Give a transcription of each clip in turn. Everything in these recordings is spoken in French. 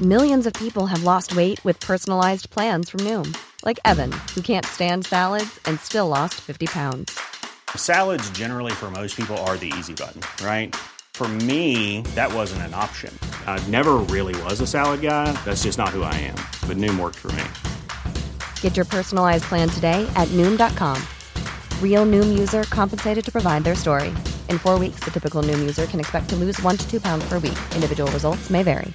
Millions of people have lost weight with personalized plans from Noom. Like Evan, who can't stand salads and still lost 50 pounds. Salads generally for most people are the easy button, right? For me, that wasn't an option. I never really was a salad guy. That's just not who I am. But Noom worked for me. Get your personalized plan today at Noom.com. Real Noom user compensated to provide their story. In 4 weeks, the typical Noom user can expect to lose 1 to 2 pounds per week. Individual results may vary.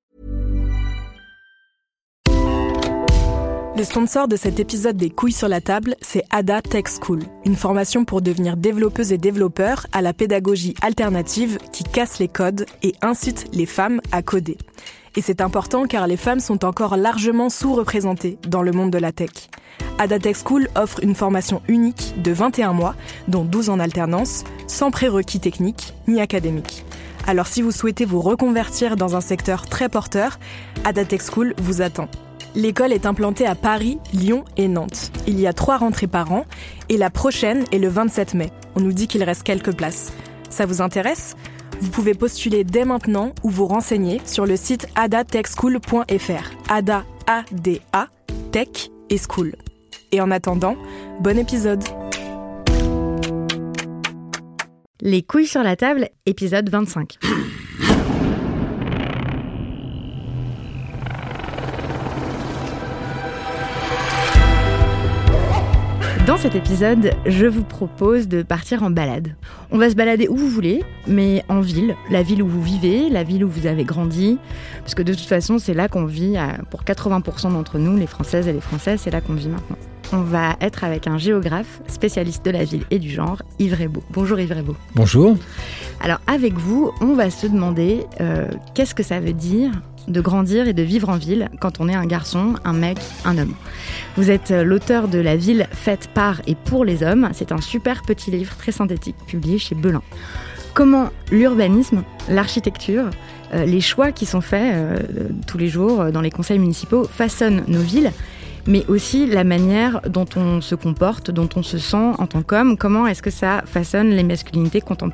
Le sponsor de cet épisode des Couilles sur la table, c'est Ada Tech School, une formation pour devenir développeuses et développeurs à la pédagogie alternative qui casse les codes et incite les femmes à coder. Et c'est important car les femmes sont encore largement sous-représentées dans le monde de la tech. Ada Tech School offre une formation unique de 21 mois, dont 12 en alternance, sans prérequis techniques ni académiques. Alors si vous souhaitez vous reconvertir dans un secteur très porteur, Ada Tech School vous attend. L'école est implantée à Paris, Lyon et Nantes. Il y a 3 rentrées par an et la prochaine est le 27 mai. On nous dit qu'il reste quelques places. Ça vous intéresse ? Vous pouvez postuler dès maintenant ou vous renseigner sur le site adatechschool.fr. Ada, A-D-A, Tech et School. Et en attendant, bon épisode. Les couilles sur la table, épisode 25. Dans cet épisode, je vous propose de partir en balade. On va se balader où vous voulez, mais en ville, la ville où vous vivez, la ville où vous avez grandi, parce que de toute façon, c'est là qu'on vit, pour 80% d'entre nous, les Françaises et les Français, c'est là qu'on vit maintenant. On va être avec un géographe, spécialiste de la ville et du genre, Yves Raybaud. Bonjour Yves Raybaud. Bonjour. Alors avec vous, on va se demander qu'est-ce que ça veut dire de grandir et de vivre en ville quand on est un garçon, un mec, un homme. Vous êtes l'auteur de La ville faite par et pour les hommes. C'est un super petit livre très synthétique publié chez Belin. Comment l'urbanisme, l'architecture, les choix qui sont faits tous les jours dans les conseils municipaux façonnent nos villes, mais aussi la manière dont on se comporte, dont on se sent en tant qu'homme. Comment est-ce que ça façonne les masculinités contemporaines ?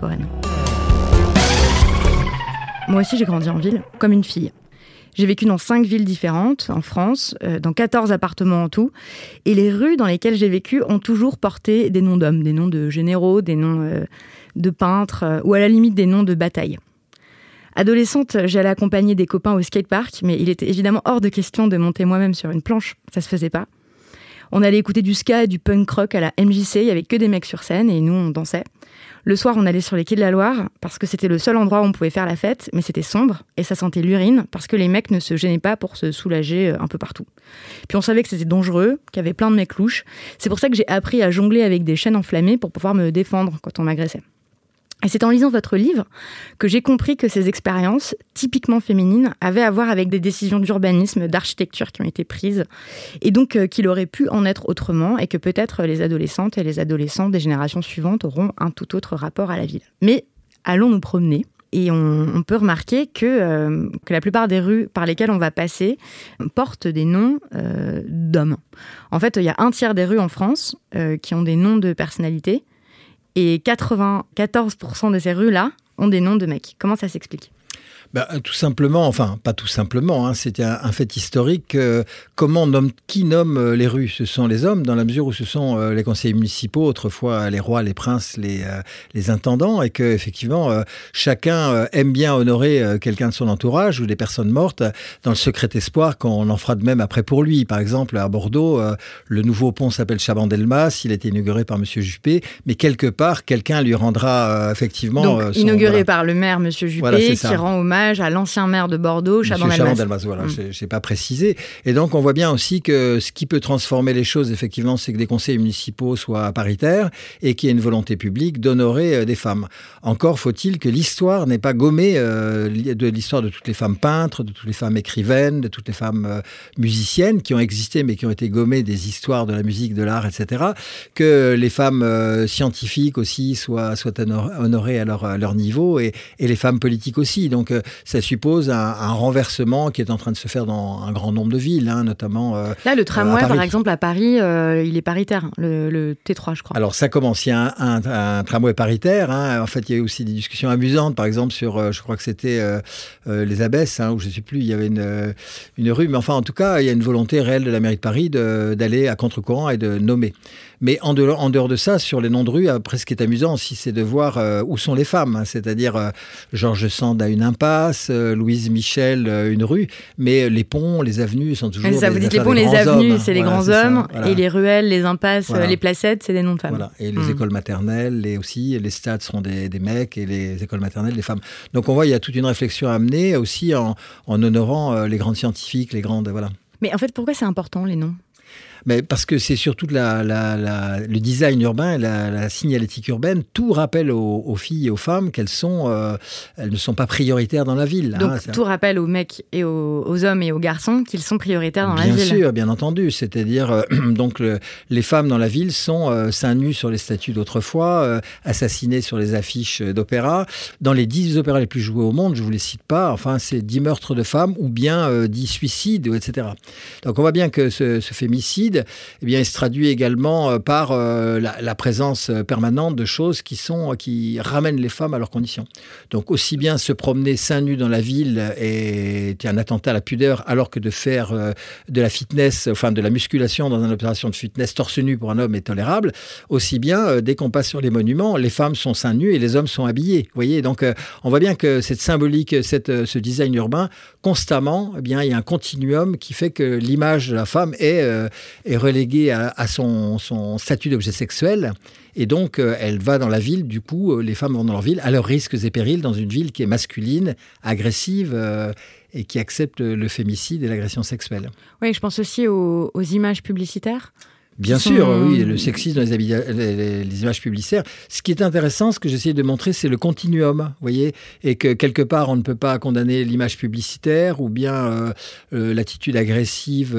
Moi aussi, j'ai grandi en ville, comme une fille. J'ai vécu dans 5 villes différentes en France, dans 14 appartements en tout. Et les rues dans lesquelles j'ai vécu ont toujours porté des noms d'hommes, des noms de généraux, des noms de peintres, ou à la limite des noms de batailles. Adolescente, j'allais accompagner des copains au skatepark, mais il était évidemment hors de question de monter moi-même sur une planche. Ça se faisait pas. On allait écouter du ska et du punk rock à la MJC, il y avait que des mecs sur scène et nous on dansait. Le soir, on allait sur les quais de la Loire parce que c'était le seul endroit où on pouvait faire la fête, mais c'était sombre et ça sentait l'urine parce que les mecs ne se gênaient pas pour se soulager un peu partout. Puis on savait que c'était dangereux, qu'il y avait plein de mecs louches. C'est pour ça que j'ai appris à jongler avec des chaînes enflammées pour pouvoir me défendre quand on m'agressait. Et c'est en lisant votre livre que j'ai compris que ces expériences, typiquement féminines, avaient à voir avec des décisions d'urbanisme, d'architecture qui ont été prises, et donc qu'il aurait pu en être autrement, et que peut-être les adolescentes et les adolescents des générations suivantes auront un tout autre rapport à la ville. Mais allons nous promener, et on peut remarquer que la plupart des rues par lesquelles on va passer portent des noms d'hommes. En fait, il y a 1/3 des rues en France qui ont des noms de personnalités, et 94% de ces rues-là ont des noms de mecs. Comment ça s'explique ? Tout simplement, enfin pas tout simplement, c'était un fait historique. Qui nomme les rues ? Ce sont les hommes, dans la mesure où ce sont les conseillers municipaux, autrefois les rois, les princes, les intendants, et que effectivement chacun aime bien honorer quelqu'un de son entourage ou des personnes mortes, dans le secret espoir qu'on en fera de même après pour lui. Par exemple, à Bordeaux, le nouveau pont s'appelle Chabandelmas, il a été inauguré par Monsieur Juppé, mais quelque part, quelqu'un lui rendra effectivement... Donc, inauguré par le maire Monsieur Juppé, qui rend hommage à l'ancien maire de Bordeaux, Chabandelmas. Voilà, j'ai pas précisé. Et donc, on voit bien aussi que ce qui peut transformer les choses, effectivement, c'est que des conseils municipaux soient paritaires et qu'il y ait une volonté publique d'honorer des femmes. Encore faut-il que l'histoire n'ait pas gommé de l'histoire de toutes les femmes peintres, de toutes les femmes écrivaines, de toutes les femmes musiciennes qui ont existé, mais qui ont été gommées des histoires de la musique, de l'art, etc. Que les femmes scientifiques aussi soient honorées à leur niveau et les femmes politiques aussi. Donc, ça suppose un renversement qui est en train de se faire dans un grand nombre de villes, notamment. Là, le tramway, par exemple, à Paris, il est paritaire, le T3, je crois. Alors, ça commence. Il y a un tramway paritaire. En fait, il y a eu aussi des discussions amusantes, par exemple, sur, je crois que c'était les Abbesses, où je ne sais plus, il y avait une rue. Mais enfin, en tout cas, il y a une volonté réelle de la mairie de Paris d'aller à contre-courant et de nommer. Mais en dehors de ça, sur les noms de rues, après, ce qui est amusant aussi, c'est de voir où sont les femmes. C'est-à-dire, Georges Sand a une impasse, Louise Michel, une rue. Mais les ponts, les avenues sont toujours ça, vous dites les ponts, les avenues, c'est les grands hommes. Et les ruelles, les impasses, les placettes, c'est des noms de femmes. Voilà. Et les écoles maternelles, les stades seront des mecs et les écoles maternelles, des femmes. Donc on voit, il y a toute une réflexion à mener aussi en honorant les grandes scientifiques, les grandes... Voilà. Mais en fait, pourquoi c'est important, les noms ? Mais parce que c'est surtout le design urbain, la signalétique urbaine, tout rappelle aux filles et aux femmes qu'elles elles ne sont pas prioritaires dans la ville. Donc tout rappelle aux mecs et aux hommes et aux garçons qu'ils sont prioritaires dans la ville. Bien sûr, bien entendu. C'est-à-dire, donc les femmes dans la ville sont seins nus sur les statues d'autrefois, assassinées sur les affiches d'opéra. Dans les 10 opéras les plus joués au monde, je ne vous les cite pas, enfin c'est 10 meurtres de femmes ou bien 10 suicides, etc. Donc on voit bien que ce fémicide, eh bien, il se traduit également par la présence permanente de choses qui ramènent les femmes à leurs conditions. Donc, aussi bien se promener seins nus dans la ville est un attentat à la pudeur, alors que de faire de la fitness, enfin de la musculation dans une opération de fitness torse nu pour un homme est tolérable. Aussi bien, dès qu'on passe sur les monuments, les femmes sont seins nus et les hommes sont habillés. Vous voyez, donc on voit bien que cette symbolique, ce design urbain, constamment, eh bien, il y a un continuum qui fait que l'image de la femme est reléguée à son statut d'objet sexuel. Et donc, elle va dans la ville, du coup, les femmes vont dans leur ville, à leurs risques et périls, dans une ville qui est masculine, agressive et qui accepte le fémicide et l'agression sexuelle. Oui, je pense aussi aux images publicitaires. Bien sûr, oui, le sexisme dans les images publicitaires. Ce qui est intéressant, ce que j'essaie de montrer, c'est le continuum, vous voyez, et que quelque part, on ne peut pas condamner l'image publicitaire ou bien l'attitude agressive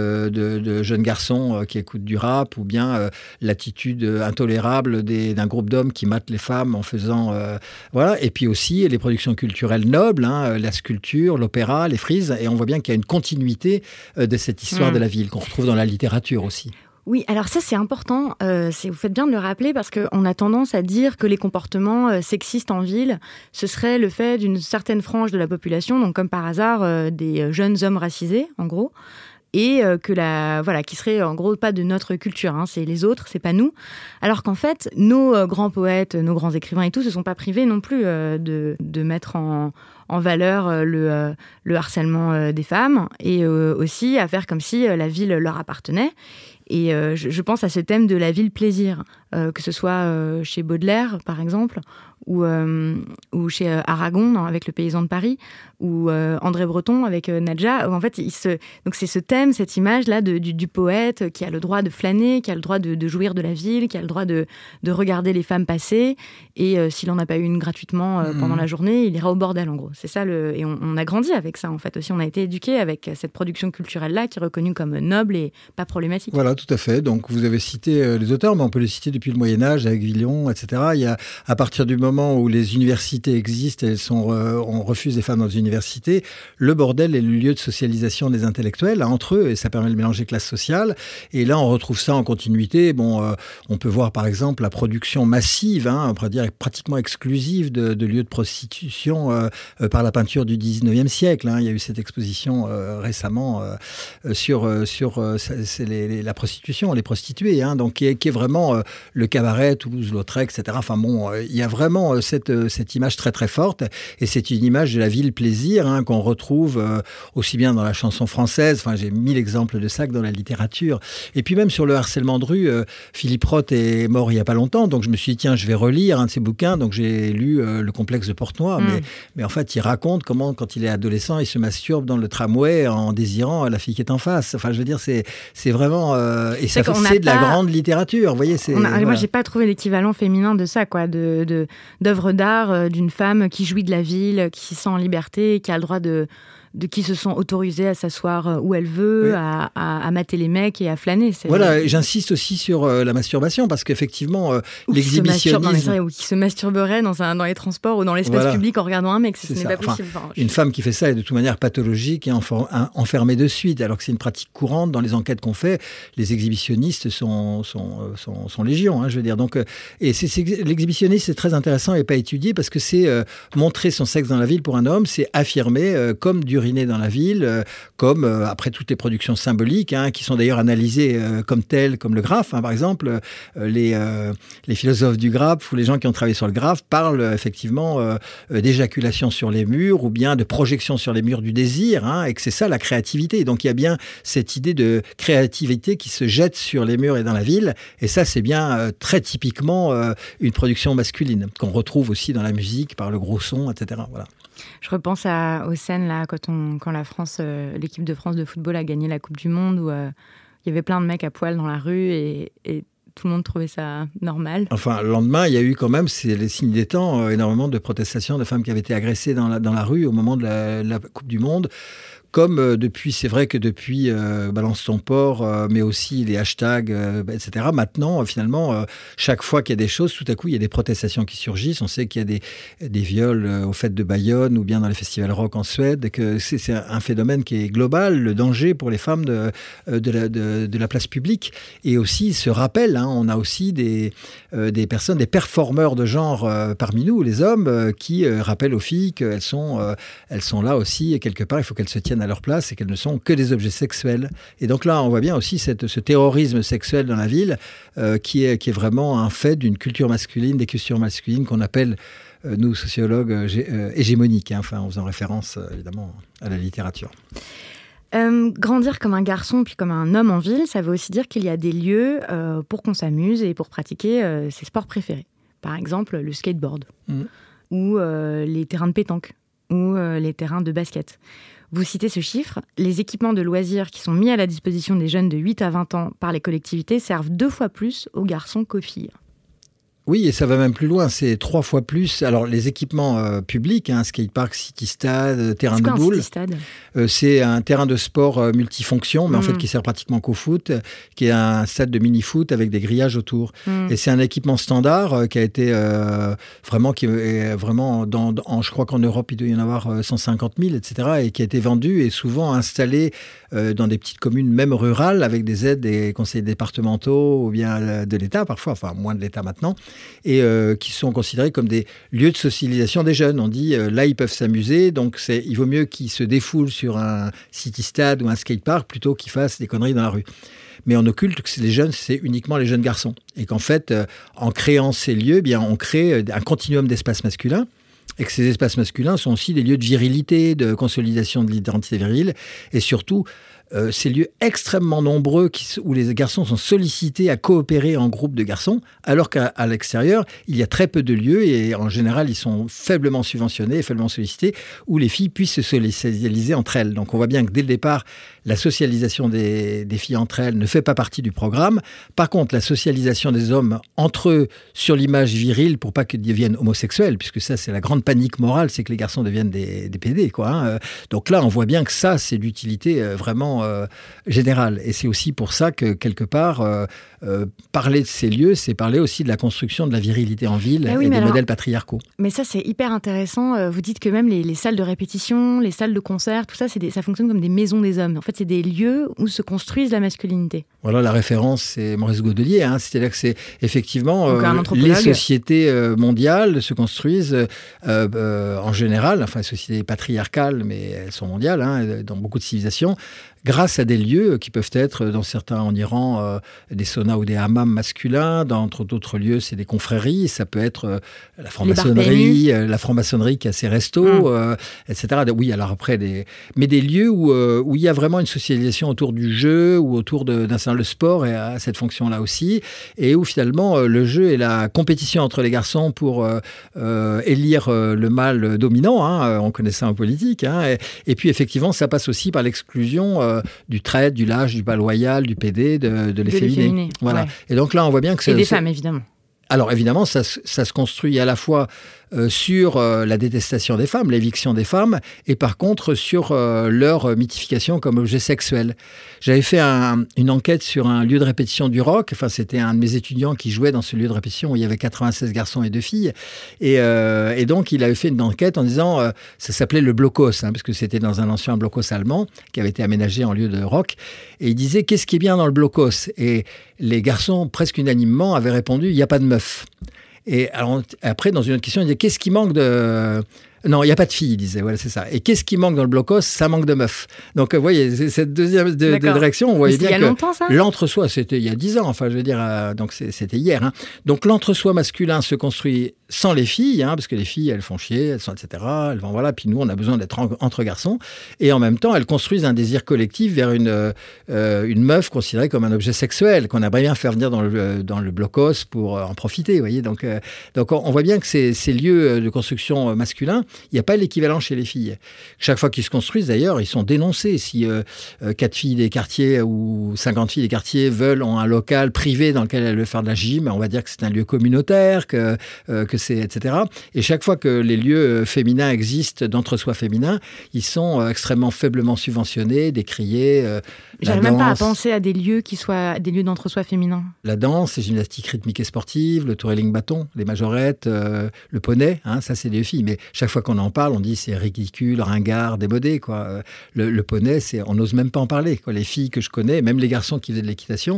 de jeunes garçons qui écoutent du rap ou bien l'attitude intolérable d'un groupe d'hommes qui matent les femmes en faisant... voilà, et puis aussi les productions culturelles nobles, la sculpture, l'opéra, les frises, et on voit bien qu'il y a une continuité de cette histoire de la ville qu'on retrouve dans la littérature aussi. Oui, alors ça c'est important, vous faites bien de le rappeler parce qu'on a tendance à dire que les comportements sexistes en ville, ce serait le fait d'une certaine frange de la population, donc comme par hasard des jeunes hommes racisés en gros, et qui serait en gros pas de notre culture, c'est les autres, c'est pas nous. Alors qu'en fait, nos grands poètes, nos grands écrivains et tout se sont pas privés non plus de mettre en valeur le harcèlement des femmes et aussi à faire comme si la ville leur appartenait. Et je pense à ce thème de la ville plaisir, que ce soit chez Baudelaire, par exemple, ou chez Aragon, avec Le Paysan de Paris, ou André Breton avec Nadja. En fait, donc c'est ce thème, cette image-là du poète qui a le droit de flâner, qui a le droit de jouir de la ville, qui a le droit de regarder les femmes passer. Et s'il n'en a pas eu une gratuitement pendant la journée, il ira au bordel, en gros. C'est ça, et on a grandi avec ça, en fait, aussi. On a été éduqués avec cette production culturelle-là qui est reconnue comme noble et pas problématique. Voilà, tout à fait. Donc, vous avez cité les auteurs, mais on peut les citer depuis le Moyen-Âge, avec Villon, etc. Il y a, à partir du moment où les universités existent, on refuse les femmes dans les universités, le bordel est le lieu de socialisation des intellectuels entre eux, et ça permet de mélanger classes sociales. Et là, on retrouve ça en continuité. On peut voir, par exemple, la production massive, on pourrait dire pratiquement exclusive de lieux de prostitution par la peinture du 19e siècle. Il y a eu cette exposition récemment sur la prostitution, les prostituées, donc qui est vraiment le cabaret, Toulouse-Lautrec, etc. Enfin bon, il y a vraiment cette image très très forte, et c'est une image de la ville plaisir qu'on retrouve aussi bien dans la chanson française, enfin j'ai 1000 exemples de ça, que dans la littérature. Et puis même sur le harcèlement de rue, Philippe Roth est mort il n'y a pas longtemps, donc je me suis dit tiens, je vais relire un de ses bouquins, donc j'ai lu Le complexe de Portenoy, mais en fait il raconte comment quand il est adolescent, il se masturbe dans le tramway en désirant la fille qui est en face. Enfin je veux dire, c'est vraiment... et ça c'est de la grande littérature, vous voyez. Moi j'ai pas trouvé l'équivalent féminin de ça, quoi, d'œuvres d'art d'une femme qui jouit de la ville, qui s'y sent en liberté, qui a le droit de qui se sent autorisée à s'asseoir où elle veut, à mater les mecs et à flâner. Voilà, j'insiste aussi sur la masturbation, parce qu'effectivement, l'exhibitionnisme... Ou qui se masturberait dans les transports ou dans l'espace public en regardant un mec, ce n'est pas possible. Une femme qui fait ça est de toute manière pathologique et enfermée de suite, alors que c'est une pratique courante. Dans les enquêtes qu'on fait, les exhibitionnistes sont légion, hein, je veux dire. Donc, l'exhibitionnisme, c'est très intéressant et pas étudié, parce que c'est montrer son sexe dans la ville pour un homme, c'est affirmer comme d'uriner dans la ville, comme après toutes les productions symboliques, hein, qui sont d'ailleurs analysées comme telles, comme le graphe, hein, par exemple, les philosophes du graphe ou les gens qui ont travaillé sur le graphe parlent effectivement d'éjaculation sur les murs ou bien de projection sur les murs du désir, hein, et que c'est ça la créativité. Donc il y a bien cette idée de créativité qui se jette sur les murs et dans la ville, et ça c'est bien très typiquement une production masculine qu'on retrouve aussi dans la musique par le gros son, etc. Voilà. Je repense aux scènes là quand la France, l'équipe de France de football a gagné la Coupe du Monde, où il y avait plein de mecs à poil dans la rue et tout le monde trouvait ça normal. Enfin, le lendemain, il y a eu quand même, c'est les signes des temps, énormément de protestations de femmes qui avaient été agressées dans la rue au moment de la Coupe du Monde. Comme c'est vrai que depuis Balance ton port, mais aussi les hashtags, etc. Maintenant, finalement, chaque fois qu'il y a des choses, tout à coup, il y a des protestations qui surgissent. On sait qu'il y a des viols aux fêtes de Bayonne ou bien dans les festivals rock en Suède, et que c'est un phénomène qui est global, le danger pour les femmes de la place publique. Et aussi, ce rappel, hein, on a aussi des personnes, des performeurs de genre parmi nous, les hommes, qui rappellent aux filles qu'elles sont là aussi, et quelque part, il faut qu'elles se tiennent à leur place et qu'elles ne sont que des objets sexuels. Et donc là, on voit bien aussi ce terrorisme sexuel dans la ville qui est vraiment un fait d'une culture masculine, des cultures masculines qu'on appelle, nous, sociologues, hégémoniques, hein, enfin, en faisant référence, évidemment, à la littérature. Grandir comme un garçon puis comme un homme en ville, ça veut aussi dire qu'il y a des lieux pour qu'on s'amuse et pour pratiquer ses sports préférés. Par exemple, le skateboard, ou les terrains de pétanque, ou les terrains de basket. Vous citez ce chiffre, les équipements de loisirs qui sont mis à la disposition des jeunes de 8 à 20 ans par les collectivités servent 2 fois plus aux garçons qu'aux filles. Oui, et ça va même plus loin, c'est 3 fois plus. Alors, les équipements publics, hein, skatepark, city-stade, terrain de boule. C'est un terrain de sport multifonction, mais en fait qui sert pratiquement qu'au foot, qui est un stade de mini-foot avec des grillages autour. Et c'est un équipement standard qui a été je crois qu'en Europe, il doit y en avoir 150 000, etc., et qui a été vendu et souvent installé dans des petites communes, même rurales, avec des aides des conseils départementaux ou bien de l'État, parfois, enfin moins de l'État maintenant, et qui sont considérés comme des lieux de socialisation des jeunes. On dit, là, ils peuvent s'amuser, donc il vaut mieux qu'ils se défoulent sur un city-stade ou un skatepark plutôt qu'ils fassent des conneries dans la rue. Mais on occulte que les jeunes, c'est uniquement les jeunes garçons. Et qu'en fait, en créant ces lieux, bien, on crée un continuum d'espaces masculins, et que ces espaces masculins sont aussi des lieux de virilité, de consolidation de l'identité virile, et surtout ces lieux extrêmement nombreux où les garçons sont sollicités à coopérer en groupe de garçons, alors qu'à l'extérieur, il y a très peu de lieux, et en général, ils sont faiblement subventionnés, faiblement sollicités, où les filles puissent se socialiser entre elles. Donc on voit bien que dès le départ, la socialisation des filles entre elles ne fait pas partie du programme. Par contre, la socialisation des hommes entre eux sur l'image virile pour pas qu'ils deviennent homosexuels, puisque ça, c'est la grande panique morale, c'est que les garçons deviennent des PD, quoi, hein. Donc là, on voit bien que ça, c'est d'utilité vraiment générale. Et c'est aussi pour ça que, quelque part, parler de ces lieux, c'est parler aussi de la construction de la virilité en ville et des modèles patriarcaux. Mais ça, c'est hyper intéressant. Vous dites que même les salles de répétition, les salles de concert, tout ça, ça fonctionne comme des maisons des hommes. En fait, c'est des lieux où se construisent la masculinité. Voilà, la référence, c'est Maurice Godelier. Hein. C'est-à-dire que c'est effectivement les sociétés mondiales se construisent en général, enfin, les sociétés patriarcales, mais elles sont mondiales, hein, dans beaucoup de civilisations, grâce à des lieux qui peuvent être, dans certains en Iran, des saunas ou des hammams masculins. Dans d'autres lieux, c'est des confréries. Ça peut être la franc-maçonnerie qui a ses restos, etc. Oui, alors après, mais des lieux où il y a vraiment une socialisation autour du jeu ou autour d'un certain le sport et à cette fonction-là aussi, et où finalement le jeu et la compétition entre les garçons pour élire le mâle dominant, hein, on connaît ça en politique, hein, et puis effectivement, ça passe aussi par l'exclusion du traître, du lâche, du pas loyal, du PD, de l'efféminé. Voilà. Ouais. Et donc là, on voit bien que et des femmes, évidemment. Alors évidemment, ça se construit à la fois sur la détestation des femmes, l'éviction des femmes, et par contre sur leur mythification comme objet sexuel. J'avais fait une enquête sur un lieu de répétition du rock. Enfin, c'était un de mes étudiants qui jouait dans ce lieu de répétition où il y avait 96 garçons et 2 filles. Et donc, il avait fait une enquête en disant, ça s'appelait le Blockhaus, parce que c'était dans un ancien Blockhaus allemand qui avait été aménagé en lieu de rock. Et il disait, qu'est-ce qui est bien dans le Blockhaus ? Et les garçons, presque unanimement, avaient répondu, il n'y a pas de meufs. Et alors, après, dans une autre question, il disait, qu'est-ce qui manque de... Non, il n'y a pas de filles, il disait. Voilà, c'est ça. Et qu'est-ce qui manque dans le Blockhaus ? Ça manque de meufs. Donc, vous voyez, cette deuxième direction, on voyait bien que... Il y a longtemps, ça ? L'entre-soi, c'était il y a 10 ans. Enfin, je veux dire, donc c'était hier. Donc, l'entre-soi masculin se construit sans les filles, parce que les filles, elles font chier, elles sont, etc. Elles vont, voilà. Puis nous, on a besoin d'être entre garçons. Et en même temps, elles construisent un désir collectif vers une meuf considérée comme un objet sexuel, qu'on aimerait bien faire venir dans le Blockhaus pour en profiter, vous voyez. Donc on voit bien que ces lieux de construction masculins, il n'y a pas l'équivalent chez les filles. Chaque fois qu'ils se construisent, d'ailleurs, ils sont dénoncés. Si 4 filles des quartiers ou 50 filles des quartiers ont un local privé dans lequel elles veulent faire de la gym, on va dire que c'est un lieu communautaire, que c'est, etc. Et chaque fois que les lieux féminins existent, d'entre-soi féminin, ils sont extrêmement faiblement subventionnés, décriés. J'arrive même pas à penser à des lieux qui soient des lieux d'entre-soi féminins. La danse, les gymnastiques rythmiques et sportives, le touring bâton, les majorettes, le poney, ça c'est des filles. Mais chaque fois qu'on en parle, on dit c'est ridicule, ringard, démodé, quoi. Le poney, on n'ose même pas en parler, quoi. Les filles que je connais, même les garçons qui faisaient de l'équitation,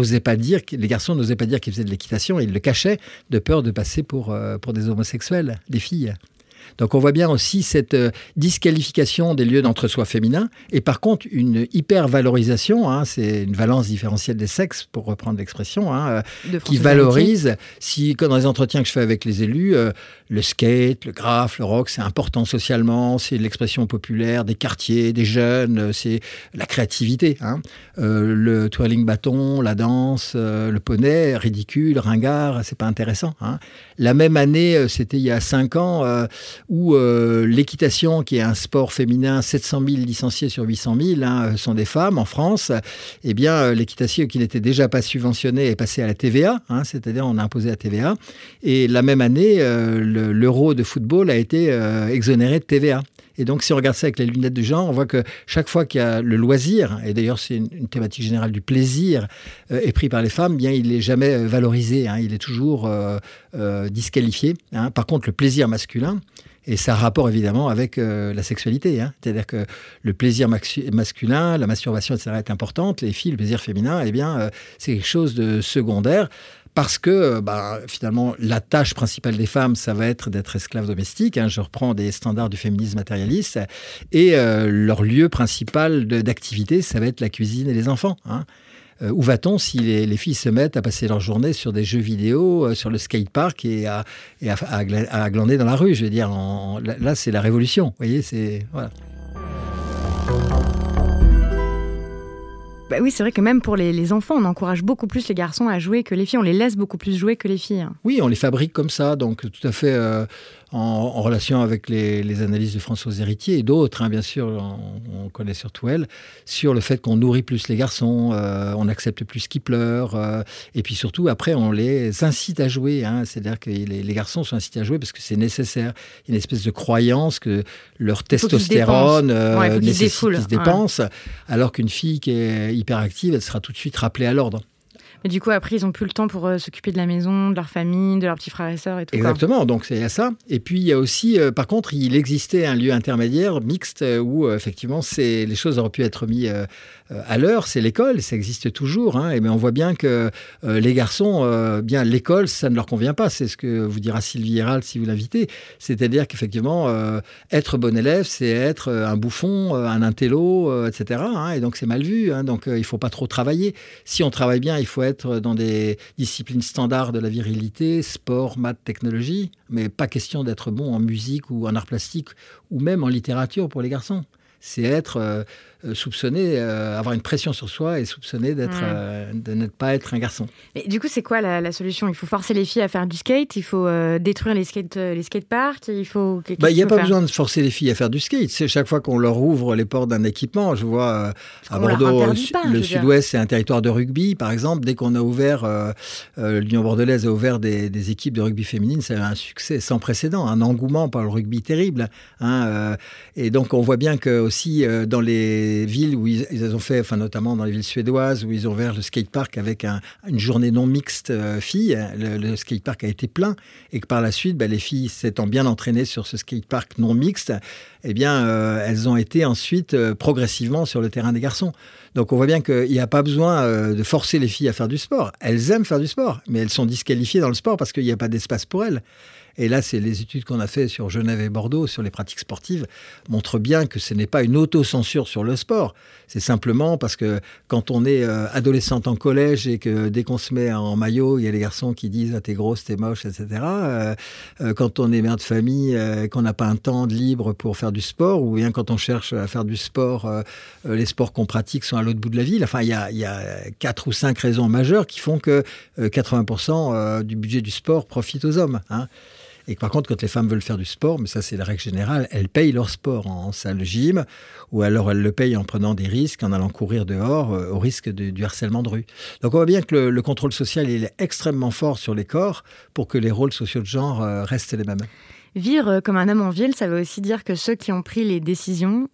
les garçons n'osaient pas dire qu'ils faisaient de l'équitation, ils le cachaient de peur de passer pour des homosexuels, des filles. Donc on voit bien aussi cette disqualification des lieux d'entre-soi féminin et par contre une hyper-valorisation, c'est une valence différentielle des sexes pour reprendre l'expression, qui valorise, dans les entretiens que je fais avec les élus, le skate, le graphe, le rock, c'est important socialement, c'est l'expression populaire des quartiers, des jeunes, c'est la créativité. Le twirling bâton, la danse, le poney, ridicule, ringard, c'est pas intéressant. La même année, c'était il y a 5 ans, où l'équitation, qui est un sport féminin, 700 000 licenciés sur 800 000 sont des femmes en France, eh bien l'équitation qui n'était déjà pas subventionnée est passée à la TVA, c'est-à-dire on a imposé la TVA. Et la même année, l'Euro de football a été exonéré de TVA. Et donc, si on regarde ça avec les lunettes du genre, on voit que chaque fois qu'il y a le loisir, et d'ailleurs c'est une thématique générale du plaisir, est pris par les femmes, bien il n'est jamais valorisé, il est toujours disqualifié. Par contre, le plaisir masculin, et ça a rapport évidemment avec la sexualité. C'est-à-dire que le plaisir masculin, la masturbation, etc. est importante. Les filles, le plaisir féminin, c'est quelque chose de secondaire. Parce que finalement, la tâche principale des femmes, ça va être d'être esclaves domestiques. Je reprends des standards du féminisme matérialiste. Et leur lieu principal d'activité, ça va être la cuisine et les enfants. Où va-t-on si les filles se mettent à passer leur journée sur des jeux vidéo, sur le skatepark et à glander dans la rue? Je veux dire, là, c'est la révolution. Vous voyez, voilà. Oui, c'est vrai que même pour les enfants, on encourage beaucoup plus les garçons à jouer que les filles. On les laisse beaucoup plus jouer que les filles. Oui, on les fabrique comme ça, donc tout à fait en relation avec les analyses de Françoise Héritier et d'autres, bien sûr, on connaît surtout elle, sur le fait qu'on nourrit plus les garçons, on accepte plus qu'ils pleurent, et puis surtout, après, on les incite à jouer. C'est-à-dire que les garçons sont incités à jouer parce que c'est nécessaire. Il y a une espèce de croyance que leur testostérone nécessite qu'ils se dépensent, alors qu'une fille qui est hyperactive, elle sera tout de suite rappelée à l'ordre. Mais du coup, après, ils n'ont plus le temps pour s'occuper de la maison, de leur famille, de leurs petits frères et sœurs et tout. Exactement, donc il y a ça. Et puis, il y a aussi, par contre, il existait un lieu intermédiaire, mixte, où effectivement, les choses auraient pu être mises à l'heure. C'est l'école, ça existe toujours. Mais on voit bien que les garçons, bien l'école, ça ne leur convient pas. C'est ce que vous dira Sylvie Hérald si vous l'invitez. C'est-à-dire qu'effectivement, être bon élève, c'est être un bouffon, un intello, etc. Et donc, c'est mal vu. Donc, il ne faut pas trop travailler. Si on travaille bien, il faut être dans des disciplines standards de la virilité, sport, maths, technologie, mais pas question d'être bon en musique ou en art plastique ou même en littérature pour les garçons. C'est être soupçonné, avoir une pression sur soi et soupçonné de ne pas être un garçon. Et du coup, c'est quoi la solution ? Il faut forcer les filles à faire du skate, il faut détruire les skateparks, il faut... Il n'y a pas besoin de forcer les filles à faire du skate. C'est chaque fois qu'on leur ouvre les portes d'un équipement, je vois à Bordeaux, le sud-ouest, c'est un territoire de rugby, par exemple. Dès qu'on a ouvert, l'Union bordelaise a ouvert des équipes de rugby féminine, ça a un succès sans précédent, un engouement par le rugby terrible. Et donc, on voit bien que aussi dans les villes où ils ont fait, enfin notamment dans les villes suédoises, où ils ont ouvert le skatepark avec une journée non mixte filles, le skatepark a été plein, et que par la suite, les filles s'étant bien entraînées sur ce skatepark non mixte, eh bien, elles ont été ensuite progressivement sur le terrain des garçons. Donc, on voit bien qu'il n'y a pas besoin de forcer les filles à faire du sport. Elles aiment faire du sport, mais elles sont disqualifiées dans le sport parce qu'il n'y a pas d'espace pour elles. Et là, c'est les études qu'on a fait sur Genève et Bordeaux, sur les pratiques sportives, montrent bien que ce n'est pas une autocensure sur le sport. C'est simplement parce que quand on est adolescente en collège et que dès qu'on se met en maillot, il y a les garçons qui disent « Ah, t'es grosse, t'es moche », etc. Quand on est mère de famille, qu'on n'a pas un temps de libre pour faire du sport, ou bien quand on cherche à faire du sport, les sports qu'on pratique sont à l'autre bout de la ville. Enfin, il y a 4 ou 5 raisons majeures qui font que 80% du budget du sport profite aux hommes, Et par contre, quand les femmes veulent faire du sport, mais ça c'est la règle générale, elles payent leur sport en salle de gym, ou alors elles le payent en prenant des risques, en allant courir dehors, au risque du harcèlement de rue. Donc on voit bien que le contrôle social il est extrêmement fort sur les corps pour que les rôles sociaux de genre restent les mêmes. Vivre comme un homme en ville, ça veut aussi dire que ceux qui ont pris les décisions...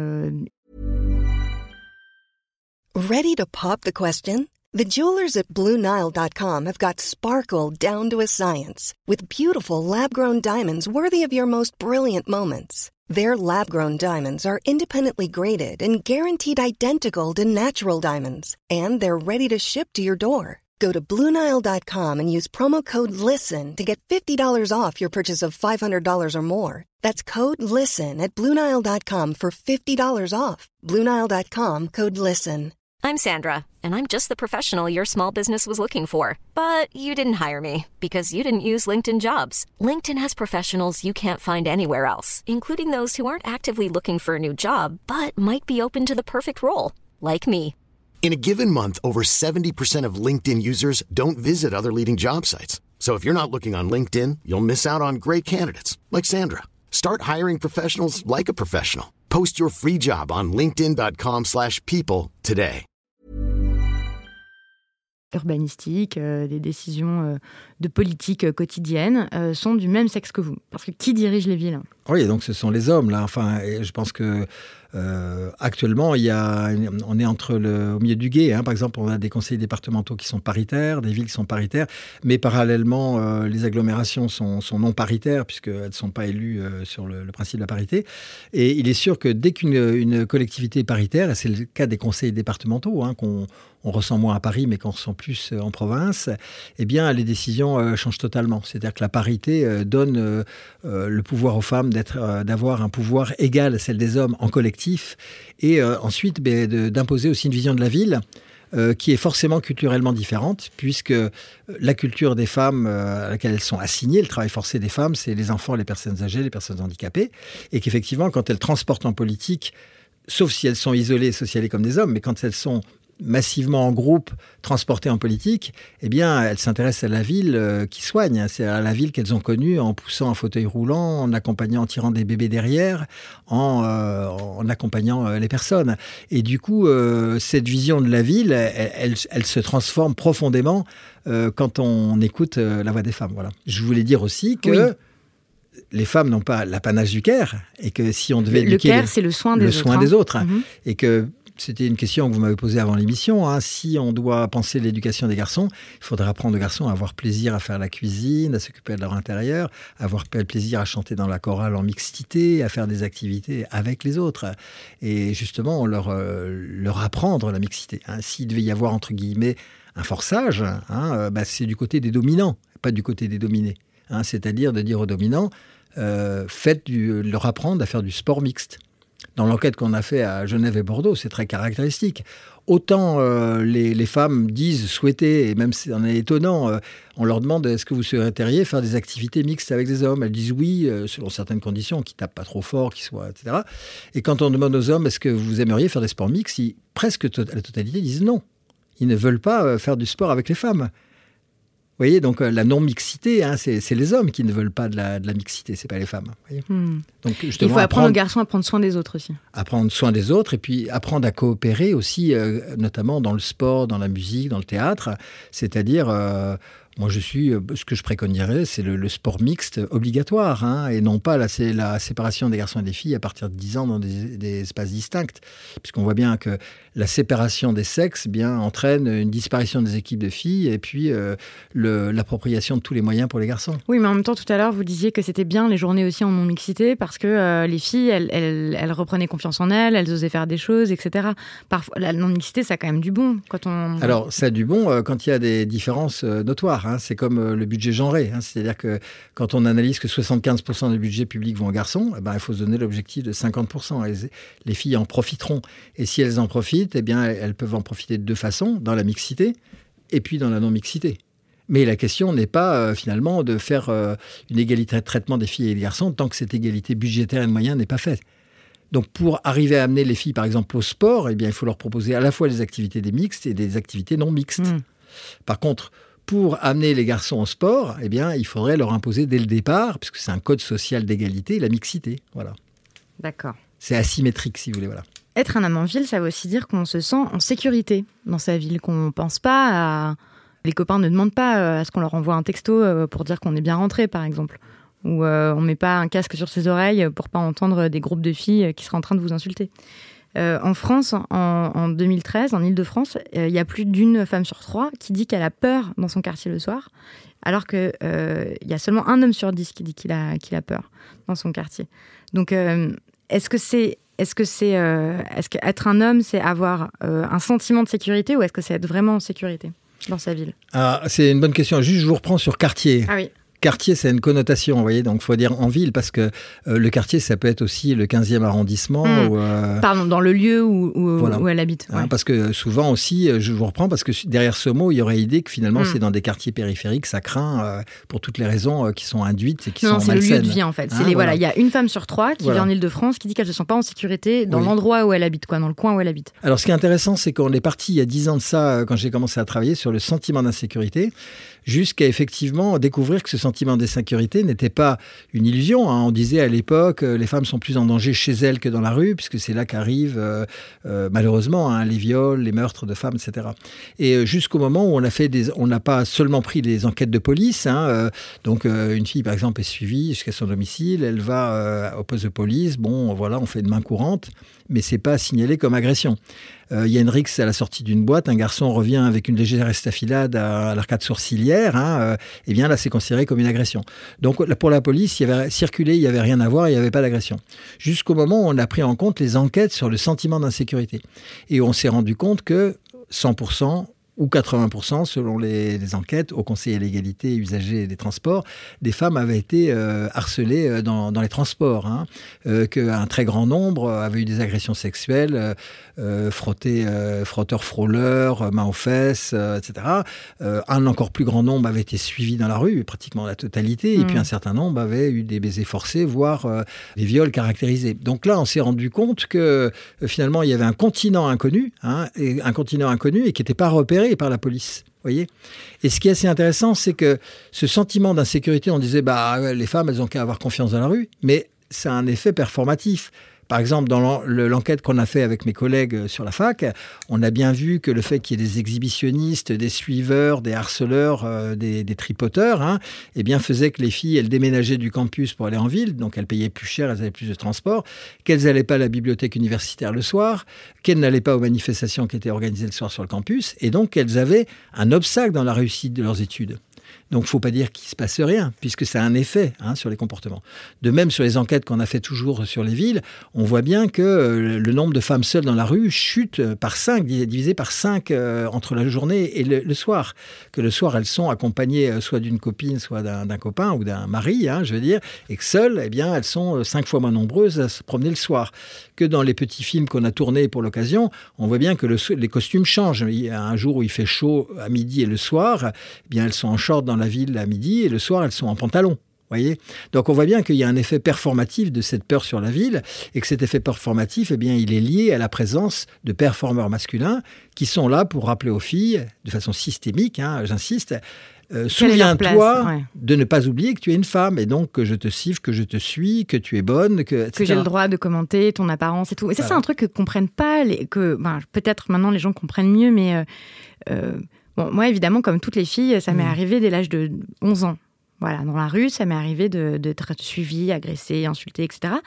Ready to pop the question? The jewelers at BlueNile.com have got sparkle down to a science with beautiful lab-grown diamonds worthy of your most brilliant moments. Their lab-grown diamonds are independently graded and guaranteed identical to natural diamonds, and they're ready to ship to your door. Go to BlueNile.com and use promo code LISTEN to get $50 off your purchase of $500 or more. That's code LISTEN at BlueNile.com for $50 off. BlueNile.com, code LISTEN. I'm Sandra, and I'm just the professional your small business was looking for. But you didn't hire me because you didn't use LinkedIn Jobs. LinkedIn has professionals you can't find anywhere else, including those who aren't actively looking for a new job, but might be open to the perfect role, like me. In a given month, over 70% of LinkedIn users don't visit other leading job sites. So if you're not looking on LinkedIn, you'll miss out on great candidates like Sandra. Start hiring professionals like a professional. Post your free job on linkedin.com/people today. Urbanistiques, des décisions de politique quotidienne sont du même sexe que vous. Parce que qui dirige les villes ? Oui, donc ce sont les hommes, là. Enfin, et je pense que actuellement, on est au milieu du gué. Par exemple, on a des conseils départementaux qui sont paritaires, des villes qui sont paritaires, mais parallèlement, les agglomérations sont non paritaires puisqu'elles ne sont pas élues sur le principe de la parité. Et il est sûr que dès qu'une collectivité est paritaire, et c'est le cas des conseils départementaux, qu'on ressent moins à Paris, mais qu'on ressent plus en province, eh bien, les décisions changent totalement. C'est-à-dire que la parité donne le pouvoir aux femmes d'avoir un pouvoir égal à celle des hommes en collectif, et ensuite d'imposer aussi une vision de la ville qui est forcément culturellement différente, puisque la culture des femmes à laquelle elles sont assignées, le travail forcé des femmes, c'est les enfants, les personnes âgées, les personnes handicapées, et qu'effectivement, quand elles transportent en politique, sauf si elles sont isolées et socialisées comme des hommes, mais quand elles sont massivement en groupe, transportées en politique, eh bien, elles s'intéressent à la ville qui soigne. C'est à la ville qu'elles ont connue en poussant un fauteuil roulant, en accompagnant, en tirant des bébés derrière, en accompagnant les personnes. Et du coup, cette vision de la ville, elle se transforme profondément quand on écoute la voix des femmes. Voilà. Je voulais dire aussi que les femmes n'ont pas l'apanage du care, et que si on devait éduquer... Le care, c'est le soin des autres. Et que c'était une question que vous m'avez posée avant l'émission. Si on doit penser l'éducation des garçons, il faudrait apprendre aux garçons à avoir plaisir à faire la cuisine, à s'occuper de leur intérieur, à avoir plaisir à chanter dans la chorale en mixité, à faire des activités avec les autres. Et justement, leur apprendre la mixité. S'il devait y avoir, entre guillemets, un forçage, c'est du côté des dominants, pas du côté des dominés. C'est-à-dire de dire aux dominants, leur apprendre à faire du sport mixte. Dans l'enquête qu'on a fait à Genève et Bordeaux, c'est très caractéristique. Autant les femmes disent souhaiter, et même c'est étonnant, on leur demande est-ce que vous souhaiteriez faire des activités mixtes avec des hommes ? Elles disent oui, selon certaines conditions, qui tapent pas trop fort, qui soient, etc. Et quand on demande aux hommes est-ce que vous aimeriez faire des sports mixtes, presque la totalité disent non. Ils ne veulent pas faire du sport avec les femmes. Vous voyez, donc la non-mixité, c'est les hommes qui ne veulent pas de la mixité, c'est pas les femmes. Donc, il faut apprendre aux garçons à prendre soin des autres aussi. À prendre soin des autres et puis apprendre à coopérer aussi, notamment dans le sport, dans la musique, dans le théâtre. C'est-à-dire, moi ce que je préconiserais, c'est le sport mixte obligatoire, et non pas la séparation des garçons et des filles à partir de 10 ans dans des espaces distincts. Puisqu'on voit bien que la séparation des sexes entraîne une disparition des équipes de filles et puis l'appropriation de tous les moyens pour les garçons. Oui, mais en même temps, tout à l'heure, vous disiez que c'était bien les journées aussi en non-mixité parce que les filles, elles reprenaient confiance en elles osaient faire des choses, etc. Parfois, la non-mixité, ça a quand même du bon. Alors, ça a du bon quand il y a des différences notoires. C'est comme le budget genré. C'est-à-dire que quand on analyse que 75% des budgets publics vont aux garçons, il faut se donner l'objectif de 50%. Les filles en profiteront. Et si elles en profitent, elles peuvent en profiter de deux façons, dans la mixité et puis dans la non-mixité. Mais la question n'est pas finalement de faire une égalité de traitement des filles et des garçons tant que cette égalité budgétaire et de moyens n'est pas faite. Donc pour arriver à amener les filles par exemple au sport, il faut leur proposer à la fois des activités des mixtes et des activités non mixtes. Par contre, pour amener les garçons au sport, il faudrait leur imposer dès le départ, puisque c'est un code social d'égalité, la mixité. Voilà. D'accord. C'est asymétrique, si vous voulez. Voilà. Être un homme en ville, ça veut aussi dire qu'on se sent en sécurité dans sa ville, qu'on ne pense pas à... Les copains ne demandent pas à ce qu'on leur envoie un texto pour dire qu'on est bien rentré, par exemple. Ou on ne met pas un casque sur ses oreilles pour ne pas entendre des groupes de filles qui seraient en train de vous insulter. En France, en 2013, en Île-de-France, il y a plus d'une femme sur 3 qui dit qu'elle a peur dans son quartier le soir, alors qu'il y a seulement un homme sur 10 qui dit qu'il a peur dans son quartier. Donc, est-ce qu'être un homme, c'est avoir un sentiment de sécurité ou est-ce que c'est être vraiment en sécurité dans sa ville ? C'est une bonne question. Juste, je vous reprends sur quartier. Ah oui. Quartier, c'est une connotation, vous voyez, donc il faut dire en ville, parce que le quartier, ça peut être aussi le 15e arrondissement. Pardon, dans le lieu où elle habite. Ouais. Parce que souvent aussi, je vous reprends, parce que derrière ce mot, il y aurait idée que finalement, c'est dans des quartiers périphériques, ça craint pour toutes les raisons qui sont induites et qui sont malsaines. Non, c'est le lieu de vie, en fait. Il y a une femme sur 3 qui vit en Île-de-France qui dit qu'elle ne se sent pas en sécurité dans l'endroit où elle habite, dans le coin où elle habite. Alors, ce qui est intéressant, c'est qu'on est parti il y a 10 ans de ça, quand j'ai commencé à travailler sur le sentiment d'insécurité, jusqu'à effectivement découvrir que ce sentiment d'insécurité n'était pas une illusion. On disait à l'époque, les femmes sont plus en danger chez elles que dans la rue, puisque c'est là qu'arrivent malheureusement les viols, les meurtres de femmes, etc. Et jusqu'au moment où on n'a pas seulement pris des enquêtes de police. Donc une fille, par exemple, est suivie jusqu'à son domicile, elle va au poste de police, on fait une main courante, mais c'est pas signalé comme agression. Il y a une rixe à la sortie d'une boîte, un garçon revient avec une légère estafilade à l'arcade sourcilière, là c'est considéré comme une agression. Donc pour la police, il y avait rien à voir, il n'y avait pas d'agression. Jusqu'au moment où on a pris en compte les enquêtes sur le sentiment d'insécurité. Et on s'est rendu compte que 100% ou 80% selon les enquêtes au Conseil à l'égalité et usagers des transports, des femmes avaient été harcelées dans les transports, qu'un très grand nombre avaient eu des agressions sexuelles, frotteur-frôleur, main aux fesses, etc. Un encore plus grand nombre avait été suivi dans la rue, pratiquement la totalité, et puis un certain nombre avaient eu des baisers forcés, voire des viols caractérisés. Donc là, on s'est rendu compte que finalement, il y avait un continent inconnu, et qui n'était pas repéré par la police. Voyez ? Et ce qui est assez intéressant, c'est que ce sentiment d'insécurité, on disait les femmes, elles n'ont qu'à avoir confiance dans la rue, mais ça a un effet performatif. Par exemple, dans l'enquête qu'on a fait avec mes collègues sur la fac, on a bien vu que le fait qu'il y ait des exhibitionnistes, des suiveurs, des harceleurs, des tripoteurs, faisait que les filles, elles déménageaient du campus pour aller en ville, donc elles payaient plus cher, elles avaient plus de transport, qu'elles n'allaient pas à la bibliothèque universitaire le soir, qu'elles n'allaient pas aux manifestations qui étaient organisées le soir sur le campus, et donc qu'elles avaient un obstacle dans la réussite de leurs études. Donc, il ne faut pas dire qu'il ne se passe rien, puisque ça a un effet sur les comportements. De même, sur les enquêtes qu'on a fait toujours sur les villes, on voit bien que le nombre de femmes seules dans la rue chute par 5, divisé par 5 entre la journée et le soir. Que le soir, elles sont accompagnées soit d'une copine, soit d'un copain ou d'un mari, je veux dire, et que seules, eh bien, elles sont 5 fois moins nombreuses à se promener le soir. Que dans les petits films qu'on a tournés pour l'occasion, on voit bien que les costumes changent. Il y a un jour où il fait chaud à midi et le soir, eh bien, elles sont en short dans la ville à midi et le soir, elles sont en pantalon. Voyez ? Donc, on voit bien qu'il y a un effet performatif de cette peur sur la ville et que cet effet performatif, eh bien, il est lié à la présence de performeurs masculins qui sont là pour rappeler aux filles, de façon systémique, j'insiste, souviens-toi de ne pas oublier que tu es une femme et donc que je te siffle, que je te suis, que tu es bonne, etc. Que j'ai le droit de commenter ton apparence et tout. Et ça, c'est un truc que comprennent pas, peut-être maintenant les gens comprennent mieux, mais moi, évidemment, comme toutes les filles, ça m'est arrivé dès l'âge de 11 ans. Voilà, dans la rue, ça m'est arrivé d'être suivie, agressée, insultée, etc.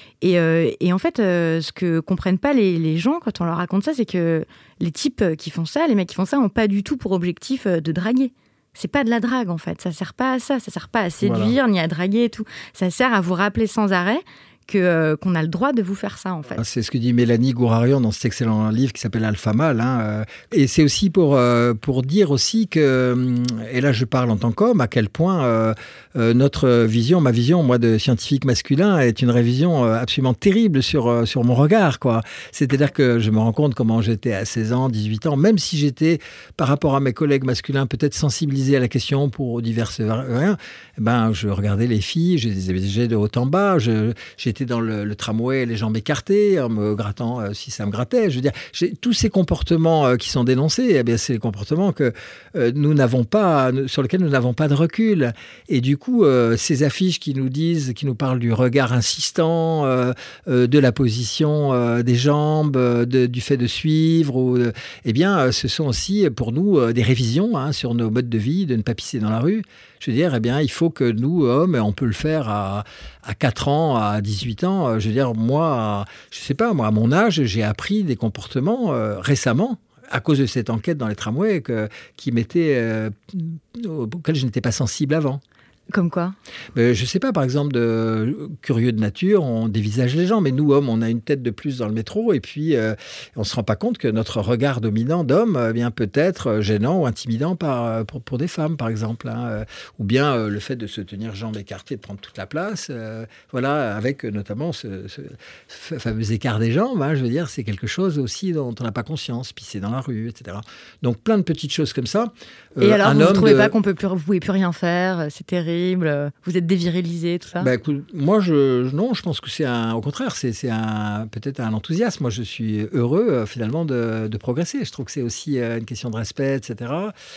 Et en fait, ce que comprennent pas les gens quand on leur raconte ça, c'est que les types qui font ça, les mecs qui font ça, n'ont pas du tout pour objectif de draguer. C'est pas de la drague, en fait. Ça sert pas à ça. Ça sert pas à séduire, ni à draguer et tout. Ça sert à vous rappeler sans arrêt qu'on a le droit de vous faire ça, en fait. C'est ce que dit Mélanie Gourarian dans cet excellent livre qui s'appelle Alpha Male. Et c'est aussi pour dire aussi que, et là je parle en tant qu'homme, à quel point notre vision, ma vision, moi, de scientifique masculin, est une révision absolument terrible sur mon regard, quoi. C'est-à-dire que je me rends compte comment j'étais à 16 ans, 18 ans, même si j'étais, par rapport à mes collègues masculins, peut-être sensibilisé à la question pour diverses raisons, je regardais les filles, je les examinais de haut en bas, j'étais dans le tramway, les jambes écartées, en me grattant si ça me grattait. Je veux dire, tous ces comportements qui sont dénoncés, c'est les comportements que nous n'avons pas, sur lesquels nous n'avons pas de recul. Et du coup, ces affiches qui nous parlent du regard insistant, de la position des jambes, du fait de suivre, ce sont aussi pour nous des révisions sur nos modes de vie, de ne pas pisser dans la rue. Je veux dire, il faut que nous, hommes, on peut le faire à 4 ans, à 18 ans. Je veux dire, moi, à mon âge, j'ai appris des comportements récemment, à cause de cette enquête dans les tramways, auxquels je n'étais pas sensible avant. Comme quoi ? Je ne sais pas, par exemple, curieux de nature, on dévisage les gens, mais nous, hommes, on a une tête de plus dans le métro, et puis on ne se rend pas compte que notre regard dominant d'homme peut être gênant ou intimidant pour des femmes, par exemple. Ou bien le fait de se tenir jambes écartées, de prendre toute la place, avec notamment ce fameux écart des jambes, je veux dire, c'est quelque chose aussi dont on n'a pas conscience, pisser dans la rue, etc. Donc plein de petites choses comme ça. Et alors, vous ne trouvez pas vous ne pouvez plus rien faire, c'est terrible, vous êtes dévirilisé, tout ça ? Écoute, moi, je pense que au contraire, c'est peut-être un enthousiasme. Moi, je suis heureux, finalement, de progresser. Je trouve que c'est aussi une question de respect, etc.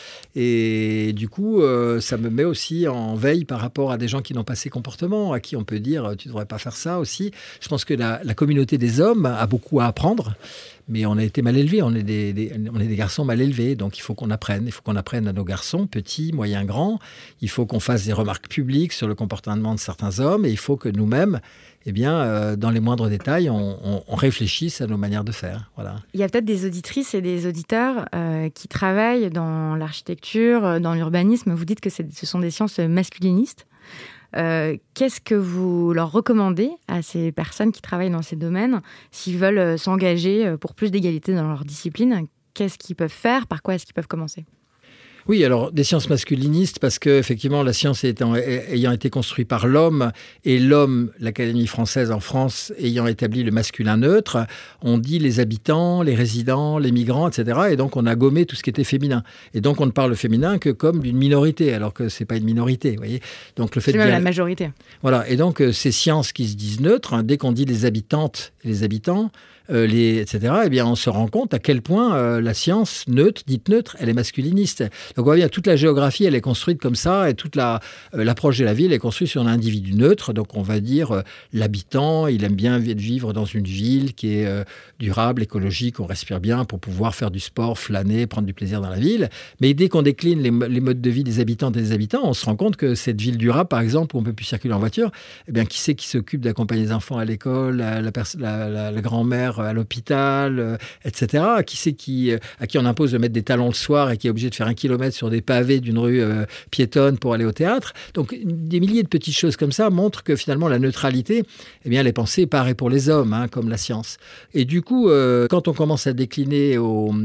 Et du coup, ça me met aussi en veille par rapport à des gens qui n'ont pas ces comportements, à qui on peut dire « tu ne devrais pas faire ça » aussi. Je pense que la communauté des hommes a beaucoup à apprendre. Mais on a été mal élevés, on est des garçons mal élevés, donc il faut qu'on apprenne. Il faut qu'on apprenne à nos garçons, petits, moyens, grands. Il faut qu'on fasse des remarques publiques sur le comportement de certains hommes, et il faut que nous-mêmes, dans les moindres détails, on réfléchisse à nos manières de faire. Voilà. Il y a peut-être des auditrices et des auditeurs qui travaillent dans l'architecture, dans l'urbanisme. Vous dites que ce sont des sciences masculinistes. Qu'est-ce que vous leur recommandez à ces personnes qui travaillent dans ces domaines s'ils veulent s'engager pour plus d'égalité dans leur discipline? Qu'est-ce qu'ils peuvent faire? Par quoi est-ce qu'ils peuvent commencer? Oui, alors des sciences masculinistes, parce que effectivement la science ayant été construite par l'homme, et l'homme, l'Académie française en France, ayant établi le masculin neutre, on dit les habitants, les résidents, les migrants, etc. Et donc on a gommé tout ce qui était féminin. Et donc on ne parle féminin que comme d'une minorité, alors que c'est pas une minorité, vous voyez. Donc le fait c'est même la majorité. Voilà. Et donc ces sciences qui se disent neutres, dès qu'on dit les habitantes et les habitants, etc., on se rend compte à quel point la science dite neutre, elle est masculiniste. Donc on voit bien, toute la géographie, elle est construite comme ça, et toute l'approche de la ville est construite sur l'individu neutre. Donc on va dire, l'habitant, il aime bien vivre dans une ville qui est durable, écologique, on respire bien pour pouvoir faire du sport, flâner, prendre du plaisir dans la ville. Mais dès qu'on décline les modes de vie des habitantes et des habitants, on se rend compte que cette ville durable, par exemple, où on ne peut plus circuler en voiture, qui c'est qui s'occupe d'accompagner les enfants à l'école, la grand-mère mère à l'hôpital, etc. Qui c'est à qui on impose de mettre des talons le soir et qui est obligé de faire 1 kilomètre sur des pavés d'une rue piétonne pour aller au théâtre. Donc, des milliers de petites choses comme ça montrent que finalement, la neutralité, eh bien, elle est pensée par et pour les hommes, comme la science. Et du coup, quand on commence à décliner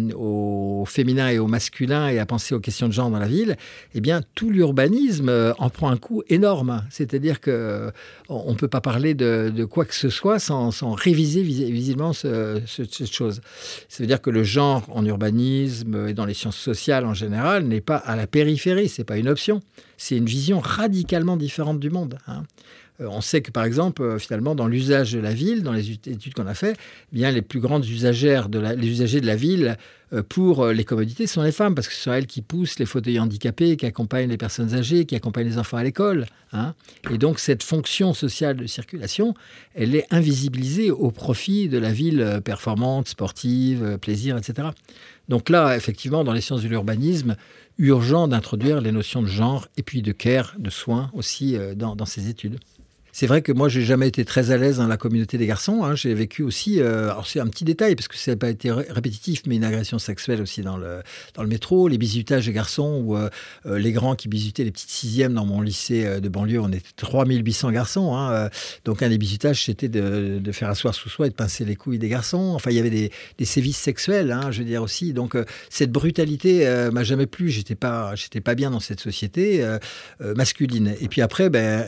au féminin et au masculin et à penser aux questions de genre dans la ville, eh bien, tout l'urbanisme en prend un coup énorme. C'est-à-dire qu'on ne peut pas parler de quoi que ce soit sans réviser visiblement cette chose. Ça veut dire que le genre en urbanisme et dans les sciences sociales en général n'est pas à la périphérie, ce n'est pas une option. C'est une vision radicalement différente du monde. On sait que, par exemple, finalement, dans l'usage de la ville, dans les études qu'on a fait, eh bien, les plus grandes usagères, les usagers de la ville pour les commodités sont les femmes, parce que ce sont elles qui poussent les fauteuils handicapés, qui accompagnent les personnes âgées, qui accompagnent les enfants à l'école. Et donc, cette fonction sociale de circulation, elle est invisibilisée au profit de la ville performante, sportive, plaisir, etc. Donc là, effectivement, dans les sciences de l'urbanisme, urgent d'introduire les notions de genre et puis de care, de soins aussi dans ces études. C'est vrai que moi, je n'ai jamais été très à l'aise dans la communauté des garçons. J'ai vécu aussi, alors c'est un petit détail, parce que ça n'a pas été répétitif, mais une agression sexuelle aussi dans le métro, les bisutages des garçons, ou les grands qui bisutaient les petites sixièmes dans mon lycée de banlieue. On était 3800 garçons. Donc un des bisutages, c'était de faire asseoir sous soi et de pincer les couilles des garçons. Enfin, il y avait des sévices sexuels, je veux dire aussi. Donc cette brutalité m'a jamais plu. J'étais pas bien dans cette société masculine. Et puis après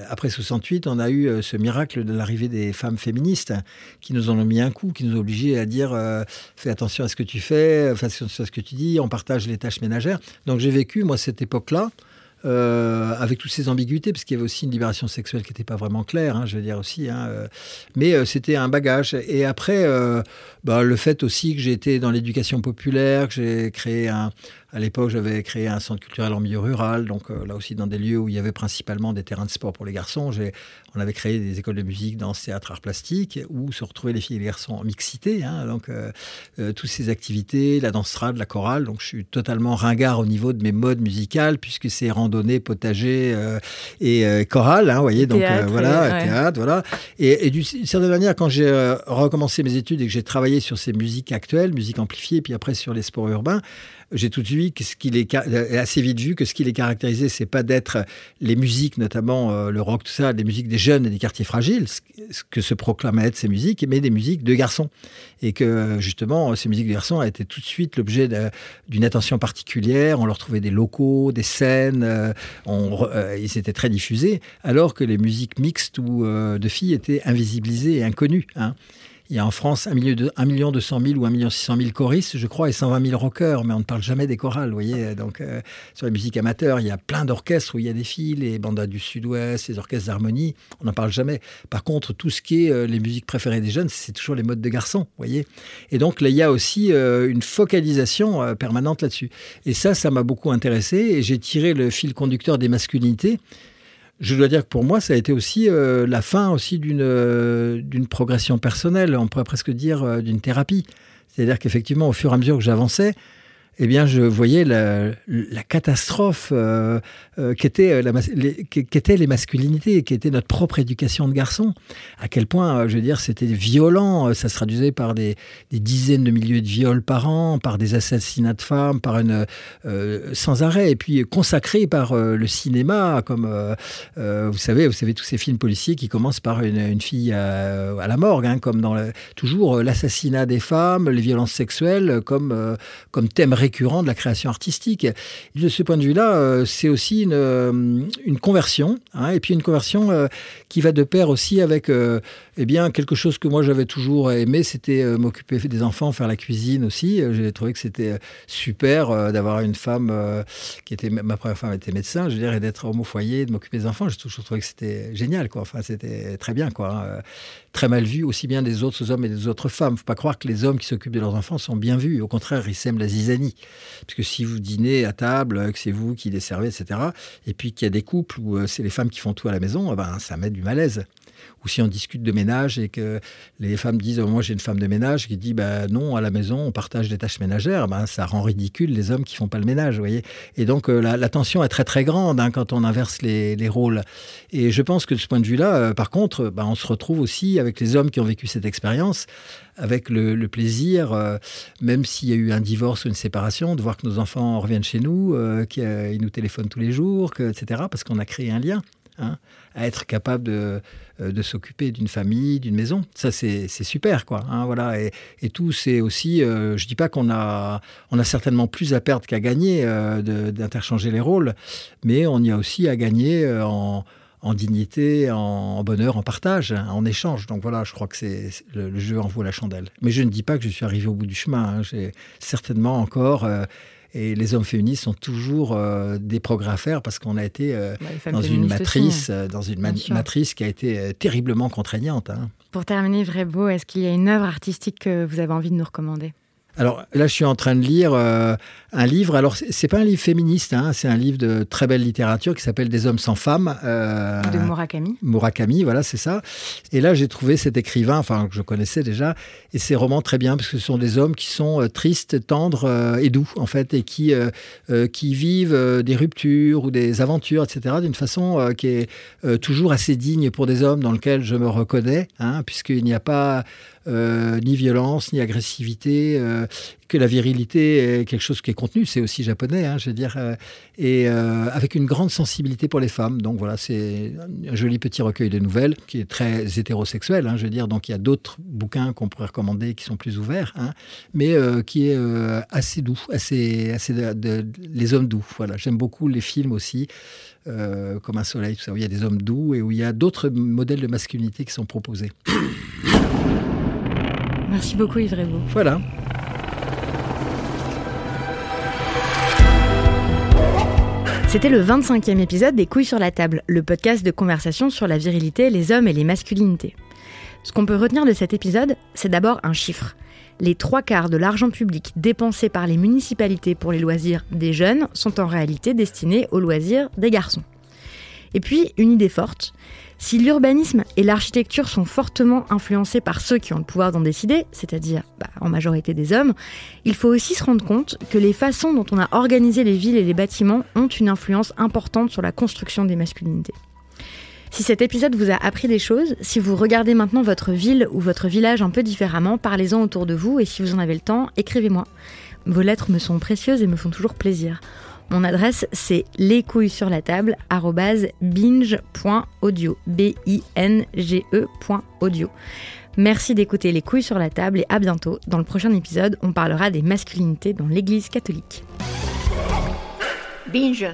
68, on a eu ce miracle de l'arrivée des femmes féministes qui nous en ont mis un coup, qui nous ont obligés à dire fais attention à ce que tu fais, fais attention à ce que tu dis, on partage les tâches ménagères. Donc j'ai vécu, moi, cette époque-là, avec toutes ces ambiguïtés, parce qu'il y avait aussi une libération sexuelle qui n'était pas vraiment claire, je veux dire aussi. Mais c'était un bagage. Et après, le fait aussi que j'ai été dans l'éducation populaire, que j'ai créé à l'époque, j'avais créé un centre culturel en milieu rural, donc là aussi dans des lieux où il y avait principalement des terrains de sport pour les garçons. On avait créé des écoles de musique, danse, théâtre, arts plastiques, où se retrouvaient les filles et les garçons en mixité. Donc, toutes ces activités, la danse trad, la chorale. Donc, je suis totalement ringard au niveau de mes modes musicales, puisque c'est randonnée, potager et chorale. Vous voyez, donc théâtre, théâtre, voilà. Et d'une certaine manière, quand j'ai recommencé mes études et que j'ai travaillé sur ces musiques actuelles, musique amplifiée, puis après sur les sports urbains, j'ai tout de suite assez vite vu que ce qui les caractérisait, c'est pas d'être les musiques, notamment le rock, tout ça, des musiques des jeunes et des quartiers fragiles, ce que se proclamaient être ces musiques, mais des musiques de garçons. Et que justement, ces musiques de garçons a été tout de suite l'objet d'une attention particulière. On leur trouvait des locaux, des scènes, ils étaient très diffusés, alors que les musiques mixtes ou de filles étaient invisibilisées et inconnues. Il y a en France 1 200 000 ou 1 600 000 choristes, je crois, et 120 000 rockers, mais on ne parle jamais des chorales, vous voyez. Donc, sur les musiques amateurs, il y a plein d'orchestres où il y a des filles, les bandas du Sud-Ouest, les orchestres d'harmonie, on n'en parle jamais. Par contre, tout ce qui est les musiques préférées des jeunes, c'est toujours les modes de garçons, vous voyez. Et donc, là, il y a aussi une focalisation permanente là-dessus. Et ça m'a beaucoup intéressé, et j'ai tiré le fil conducteur des masculinités. Je dois dire que pour moi, ça a été aussi la fin aussi d'une progression personnelle, on pourrait presque dire d'une thérapie. C'est-à-dire qu'effectivement, au fur et à mesure que j'avançais, eh bien, je voyais la catastrophe qu'étaient les masculinités, qui était notre propre éducation de garçons. À quel point, je veux dire, c'était violent. Ça se traduisait par des dizaines de milliers de viols par an, par des assassinats de femmes, par sans arrêt. Et puis consacré par le cinéma, comme vous savez tous ces films policiers qui commencent par une fille à la morgue, comme toujours l'assassinat des femmes, les violences sexuelles, comme thème récurrent de la création artistique. Et de ce point de vue-là, c'est aussi une conversion, et puis une conversion qui va de pair aussi avec quelque chose que moi j'avais toujours aimé, c'était m'occuper des enfants, faire la cuisine aussi. J'ai trouvé que c'était super d'avoir une femme ma première femme était médecin, je veux dire, et d'être homme au foyer, de m'occuper des enfants. J'ai toujours trouvé que c'était génial, quoi. Enfin, c'était très bien, quoi. Très mal vu aussi bien des autres hommes et des autres femmes. Faut pas croire que les hommes qui s'occupent de leurs enfants sont bien vus. Au contraire, ils sèment la zizanie. Parce que si vous dînez à table, que c'est vous qui les servez, etc., et puis qu'il y a des couples où c'est les femmes qui font tout à la maison, ça met du malaise. Ou si on discute de ménage et que les femmes disent moi j'ai une femme de ménage qui dit non, à la maison on partage des tâches ménagères, ça rend ridicule les hommes qui font pas le ménage, vous voyez. Et donc la tension est très très grande quand on inverse les rôles. Et je pense que de ce point de vue-là, par contre, on se retrouve aussi avec les hommes qui ont vécu cette expérience, avec le plaisir, même s'il y a eu un divorce ou une séparation, de voir que nos enfants reviennent chez nous, qu'ils nous téléphonent tous les jours, etc. Parce qu'on a créé un lien. À être capable de s'occuper d'une famille, d'une maison. Ça, c'est super, quoi. Voilà. Et tout, c'est aussi... je dis pas qu'on a certainement plus à perdre qu'à gagner d'interchanger les rôles, mais on y a aussi à gagner en dignité, en bonheur, en partage, en échange. Donc voilà, je crois que le jeu en vaut la chandelle. Mais je ne dis pas que je suis arrivé au bout du chemin. J'ai certainement encore... Et les hommes féministes sont toujours des progrès à faire parce qu'on a été dans une matrice, matrice qui a été terriblement contraignante. Pour terminer, Vray-Beau, est-ce qu'il y a une œuvre artistique que vous avez envie de nous recommander ? Alors là, je suis en train de lire un livre. Alors, c'est pas un livre féministe, c'est un livre de très belle littérature qui s'appelle Des hommes sans femmes. De Murakami. Murakami, voilà, c'est ça. Et là, j'ai trouvé cet écrivain, que je connaissais déjà, et ces romans très bien, parce que ce sont des hommes qui sont tristes, tendres et doux, en fait, et qui vivent des ruptures ou des aventures, etc., d'une façon qui est toujours assez digne pour des hommes dans lequel je me reconnais, puisqu'il n'y a pas... ni violence, ni agressivité, que la virilité est quelque chose qui est contenu, c'est aussi japonais, je veux dire, et avec une grande sensibilité pour les femmes. Donc voilà, c'est un joli petit recueil de nouvelles qui est très hétérosexuel, je veux dire, donc il y a d'autres bouquins qu'on pourrait recommander qui sont plus ouverts, mais qui est assez doux, assez les hommes doux. Voilà, j'aime beaucoup les films aussi, comme Un soleil, tout ça, où il y a des hommes doux et où il y a d'autres modèles de masculinité qui sont proposés. Merci beaucoup Yves Vray-Beau. Voilà. C'était le 25e épisode des Couilles sur la table, le podcast de conversation sur la virilité, les hommes et les masculinités. Ce qu'on peut retenir de cet épisode, c'est d'abord un chiffre. Les 3/4 de l'argent public dépensé par les municipalités pour les loisirs des jeunes sont en réalité destinés aux loisirs des garçons. Et puis, une idée forte. Si l'urbanisme et l'architecture sont fortement influencés par ceux qui ont le pouvoir d'en décider, c'est-à-dire en majorité des hommes, il faut aussi se rendre compte que les façons dont on a organisé les villes et les bâtiments ont une influence importante sur la construction des masculinités. Si cet épisode vous a appris des choses, si vous regardez maintenant votre ville ou votre village un peu différemment, parlez-en autour de vous et si vous en avez le temps, écrivez-moi. Vos lettres me sont précieuses et me font toujours plaisir. Mon adresse, c'est lescouillessurlatable@binge.audio. binge.audio. Merci d'écouter Les Couilles sur la table et à bientôt. Dans le prochain épisode, on parlera des masculinités dans l'Église catholique. Binge.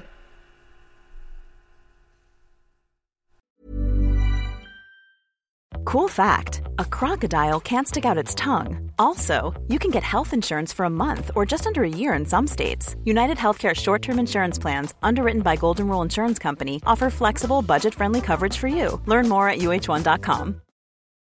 Cool fact, a crocodile can't stick out its tongue. Also, you can get health insurance for a month or just under a year in some states. United Healthcare short-term insurance plans, underwritten by Golden Rule Insurance Company, offer flexible, budget-friendly coverage for you. Learn more at uh1.com.